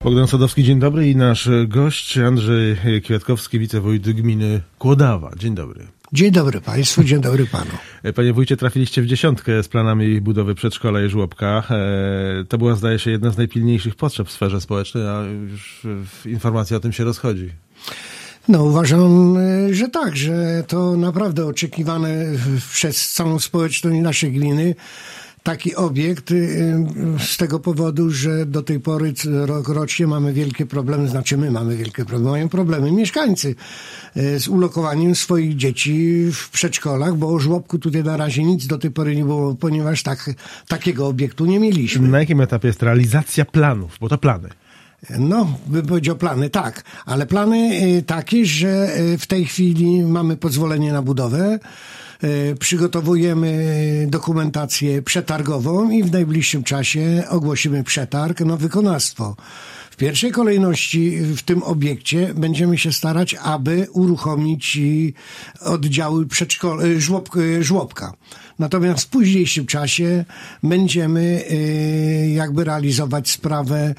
Bogdan Sadowski, dzień dobry, i nasz gość Andrzej Kwiatkowski, wicewójt gminy Kłodawa. Dzień dobry. Dzień dobry Państwu, dzień dobry Panu. Panie wójcie, trafiliście w dziesiątkę z planami budowy przedszkola i żłobka. To była, zdaje się, jedna z najpilniejszych potrzeb w sferze społecznej, a już informacja o tym się rozchodzi. No uważam, że tak, że to naprawdę oczekiwane przez całą społeczność naszej gminy. Taki obiekt z tego powodu, że do tej pory rocznie mamy wielkie problemy, mają problemy mieszkańcy z ulokowaniem swoich dzieci w przedszkolach, bo o żłobku tutaj na razie nic do tej pory nie było, ponieważ takiego obiektu nie mieliśmy. Na jakim etapie jest realizacja planów, bo to plany? No, bym powiedział plany, tak, ale plany takie, że w tej chwili mamy pozwolenie na budowę, przygotowujemy dokumentację przetargową i w najbliższym czasie ogłosimy przetarg na wykonawstwo. W pierwszej kolejności w tym obiekcie będziemy się starać, aby uruchomić oddziały żłobka. Natomiast w późniejszym czasie będziemy jakby realizować sprawę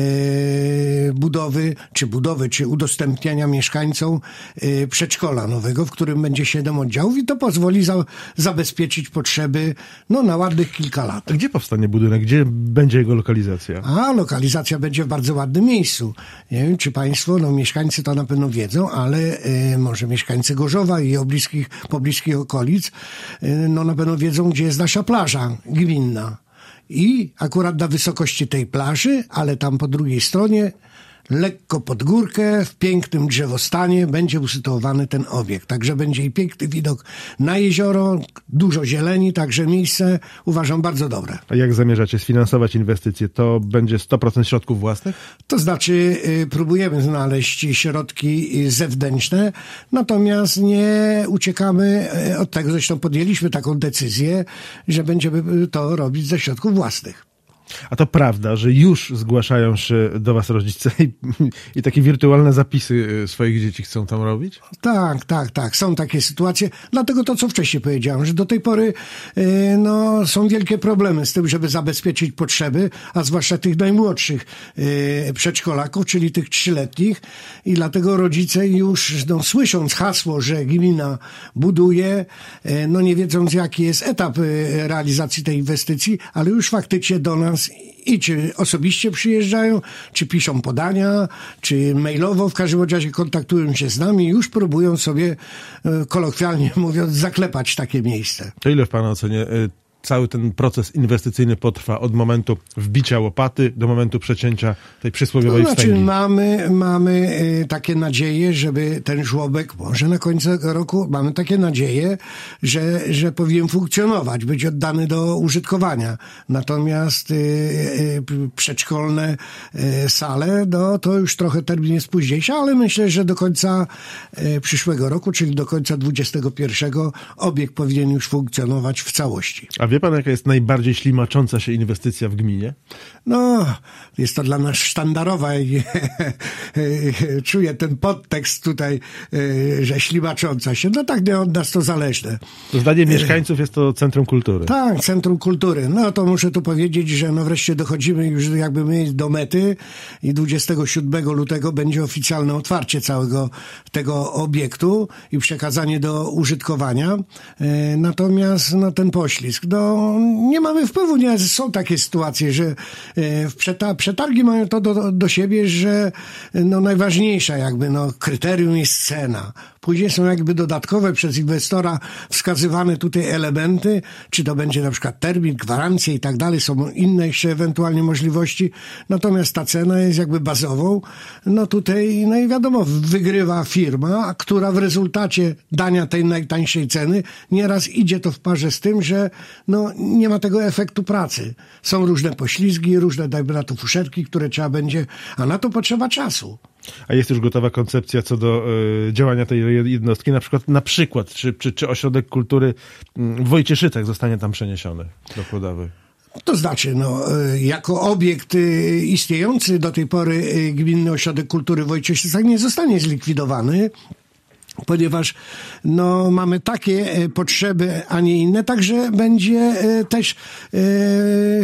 budowy, czy udostępniania mieszkańcom przedszkola nowego, w którym będzie 7 oddziałów i to pozwoli zabezpieczyć potrzeby na ładnych kilka lat. A gdzie powstanie budynek? Gdzie będzie jego lokalizacja? A lokalizacja będzie w bardzo ładnym miejscu. Nie wiem, czy Państwo, mieszkańcy to na pewno wiedzą, ale może mieszkańcy Gorzowa i pobliskich okolic, na pewno wiedzą, gdzie jest nasza plaża gminna. I akurat na wysokości tej plaży, ale tam po drugiej stronie, lekko pod górkę, w pięknym drzewostanie będzie usytuowany ten obiekt. Także będzie i piękny widok na jezioro, dużo zieleni, także miejsce uważam bardzo dobre. A jak zamierzacie sfinansować inwestycje? To będzie 100% środków własnych? To znaczy próbujemy znaleźć środki zewnętrzne, natomiast nie uciekamy od tego, zresztą podjęliśmy taką decyzję, że będziemy to robić ze środków własnych. A to prawda, że już zgłaszają się do was rodzice i takie wirtualne zapisy swoich dzieci chcą tam robić? Tak. Są takie sytuacje. Dlatego to, co wcześniej powiedziałem, że do tej pory są wielkie problemy z tym, żeby zabezpieczyć potrzeby, a zwłaszcza tych najmłodszych przedszkolaków, czyli tych 3-letnich. I dlatego rodzice już, słysząc hasło, że gmina buduje, nie wiedząc, jaki jest etap realizacji tej inwestycji, ale już faktycznie do nas i czy osobiście przyjeżdżają, czy piszą podania, czy mailowo, w każdym razie kontaktują się z nami i już próbują sobie, kolokwialnie mówiąc, zaklepać takie miejsce. To ile w Pana ocenie cały ten proces inwestycyjny potrwa od momentu wbicia łopaty do momentu przecięcia tej przysłowiowej wstęgi? Mamy takie nadzieje, żeby ten żłobek, może na końcu roku, mamy takie nadzieje, że powinien funkcjonować, być oddany do użytkowania. Natomiast przedszkolne sale, to już trochę termin jest późniejszy, ale myślę, że do końca przyszłego roku, czyli do końca 2021 obiekt powinien już funkcjonować w całości. A wie pan, jaka jest najbardziej ślimacząca się inwestycja w gminie? Jest to dla nas sztandarowa i czuję ten podtekst tutaj, że ślimacząca się. Tak, nie od nas to zależne. To zdaniem mieszkańców jest to Centrum Kultury. Tak, Centrum Kultury. To muszę tu powiedzieć, że wreszcie dochodzimy już jakby my do mety i 27 lutego będzie oficjalne otwarcie całego tego obiektu i przekazanie do użytkowania. Natomiast ten poślizg, nie mamy wpływu, są takie sytuacje, że przetargi mają to do siebie, że najważniejsza kryterium jest cena. Później są jakby dodatkowe przez inwestora wskazywane tutaj elementy, czy to będzie na przykład termin, gwarancje i tak dalej, są inne jeszcze ewentualnie możliwości, natomiast ta cena jest jakby bazową. Tutaj, i wiadomo, wygrywa firma, która w rezultacie dania tej najtańszej ceny nieraz idzie to w parze z tym, że nie ma tego efektu pracy. Są różne poślizgi, różne, dajmy na to, fuszerki, które trzeba będzie, a na to potrzeba czasu. A jest już gotowa koncepcja co do działania tej jednostki? Na przykład czy ośrodek kultury w Wojcieszycach zostanie tam przeniesiony do Kłodawy? To znaczy, jako obiekt istniejący do tej pory Gminny Ośrodek Kultury w Wojcieszycach nie zostanie zlikwidowany, ponieważ mamy takie potrzeby, a nie inne, także będzie też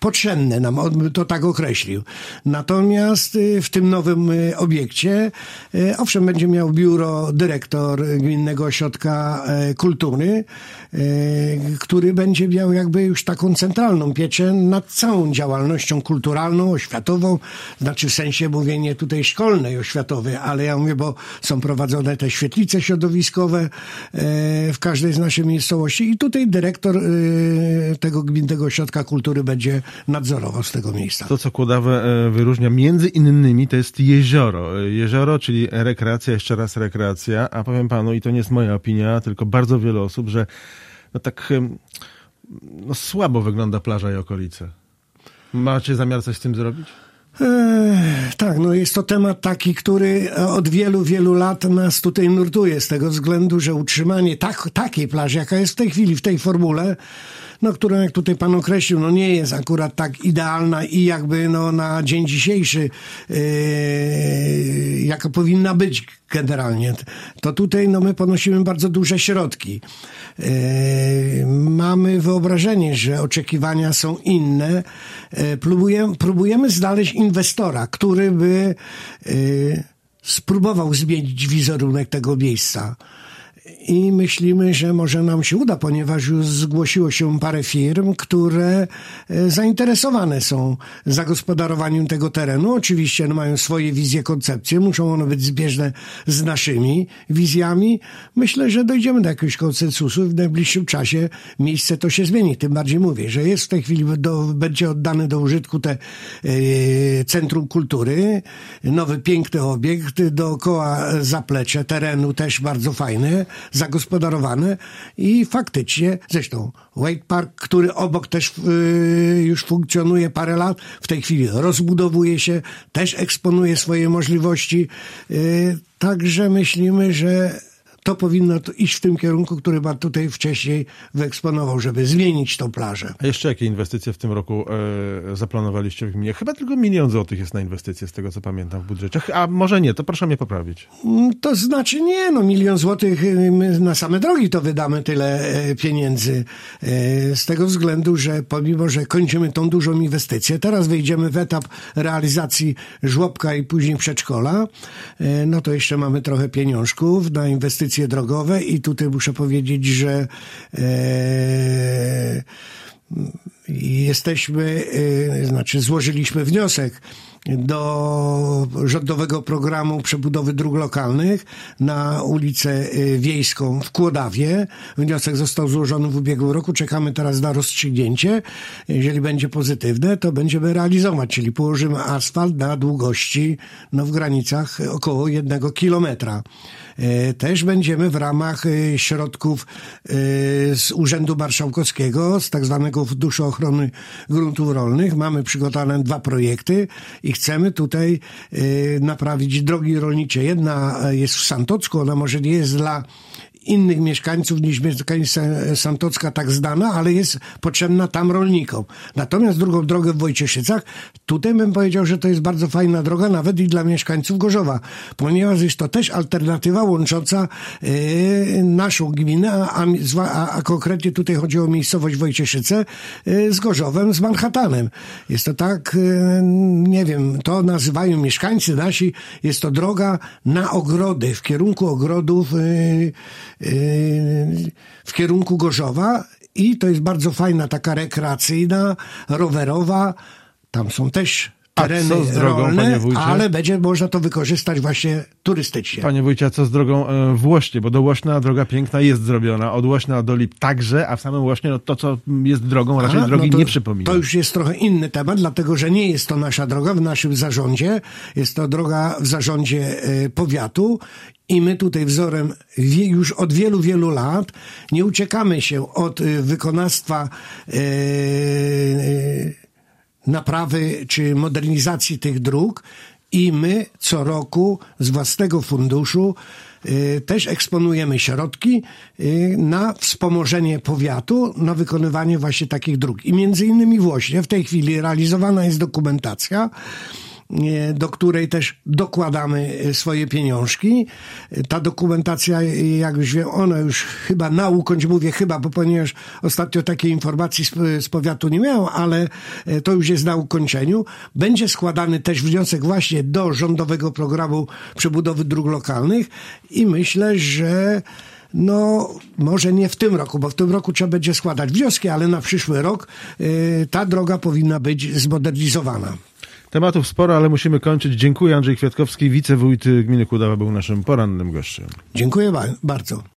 potrzebne nam, on by to tak określił. Natomiast w tym nowym obiekcie, owszem, będzie miał biuro dyrektor Gminnego Ośrodka Kultury, który będzie miał jakby już taką centralną pieczę nad całą działalnością kulturalną, oświatową, znaczy w sensie mówienie tutaj szkolnej, oświatowej, ale ja mówię, bo są prowadzone te świetlice środowiskowe w każdej z naszych miejscowości i tutaj dyrektor tego Gminnego Ośrodka Kultury będzie nadzorował z tego miejsca. To, co Kłodawę wyróżnia między innymi, to jest jezioro. Jezioro, czyli rekreacja, jeszcze raz rekreacja, a powiem panu, i to nie jest moja opinia, tylko bardzo wiele osób, że no tak słabo wygląda plaża i okolice. Macie zamiar coś z tym zrobić? Tak, no jest to temat taki, który od wielu, wielu lat nas tutaj nurtuje z tego względu, że utrzymanie takiej plaży, jaka jest w tej chwili, w tej formule, no, która, jak tutaj pan określił, no nie jest akurat tak idealna i jakby no na dzień dzisiejszy jaka powinna być generalnie, to tutaj no my ponosimy bardzo duże środki. Mamy wyobrażenie, że oczekiwania są inne. Próbujemy znaleźć inwestora, który by spróbował zmienić wizerunek tego miejsca. I myślimy, że może nam się uda, ponieważ już zgłosiło się parę firm, które zainteresowane są zagospodarowaniem tego terenu. Oczywiście mają swoje wizje, koncepcje, muszą one być zbieżne z naszymi wizjami. Myślę, że dojdziemy do jakiegoś konsensusu i w najbliższym czasie miejsce to się zmieni. Tym bardziej mówię, że jest w tej chwili, będzie oddany do użytku te Centrum Kultury, nowy, piękny obiekt, dookoła zaplecze terenu też bardzo fajne, zagospodarowane i faktycznie, zresztą Wake Park, który obok też już funkcjonuje parę lat, w tej chwili rozbudowuje się, też eksponuje swoje możliwości, także myślimy, że to powinno iść w tym kierunku, który pan tutaj wcześniej wyeksponował, żeby zmienić tą plażę. A jeszcze jakie inwestycje w tym roku zaplanowaliście w gminie? Chyba tylko 1 000 000 złotych jest na inwestycje, z tego co pamiętam w budżecie. A może nie, to proszę mnie poprawić. To znaczy nie, 1 000 000 złotych my na same drogi to wydamy tyle pieniędzy. Z tego względu, że pomimo, że kończymy tą dużą inwestycję, teraz wejdziemy w etap realizacji żłobka i później przedszkola, no to jeszcze mamy trochę pieniążków na inwestycje drogowe i tutaj muszę powiedzieć, że złożyliśmy wniosek do rządowego programu przebudowy dróg lokalnych na ulicę Wiejską w Kłodawie. Wniosek został złożony w ubiegłym roku. Czekamy teraz na rozstrzygnięcie. Jeżeli będzie pozytywne, to będziemy realizować, czyli położymy asfalt na długości w granicach około 1 kilometra. Też będziemy w ramach środków z Urzędu Marszałkowskiego, z tak zwanego Funduszu Ochrony Gruntów Rolnych. Mamy przygotowane 2 projekty i chcemy tutaj naprawić drogi rolnicze. Jedna jest w Santocku, ona może nie jest dla innych mieszkańców niż mieszkańca Santocka tak znana, ale jest potrzebna tam rolnikom. Natomiast drugą drogę w Wojcieszycach, tutaj bym powiedział, że to jest bardzo fajna droga, nawet i dla mieszkańców Gorzowa, ponieważ jest to też alternatywa łącząca naszą gminę, a konkretnie tutaj chodzi o miejscowość Wojcieszyce z Gorzowem, z Manhattanem. Jest to tak, nie wiem, to nazywają mieszkańcy nasi, jest to droga na ogrody, w kierunku ogrodów, w kierunku Gorzowa i to jest bardzo fajna, taka rekreacyjna, rowerowa. Tam są też tereny drogą, rolne, ale będzie można to wykorzystać właśnie turystycznie. Panie wójcie, a co z drogą w Łośnie? Bo do Łośna droga piękna jest zrobiona, od Łośna do Lip także, a w samym Łośnie to, co jest drogą, raczej drogi nie przypomina. To już jest trochę inny temat, dlatego że nie jest to nasza droga w naszym zarządzie. Jest to droga w zarządzie powiatu. I my tutaj wzorem już od wielu, wielu lat nie uciekamy się od wykonawstwa naprawy czy modernizacji tych dróg i my co roku z własnego funduszu też eksponujemy środki na wspomożenie powiatu, na wykonywanie właśnie takich dróg. I między innymi w Łośnie w tej chwili realizowana jest dokumentacja do której też dokładamy swoje pieniążki. Ta dokumentacja, jak już wiem, ona już chyba na ukończ, mówię chyba, bo ponieważ ostatnio takiej informacji z powiatu nie miałem, ale to już jest na ukończeniu. Będzie składany też wniosek właśnie do rządowego programu przebudowy dróg lokalnych i myślę, że może nie w tym roku, bo w tym roku trzeba będzie składać wnioski, ale na przyszły rok ta droga powinna być zmodernizowana. Tematów sporo, ale musimy kończyć. Dziękuję. Andrzej Kwiatkowski, wicewójt gminy Kudawa, był naszym porannym gościem. Dziękuję bardzo.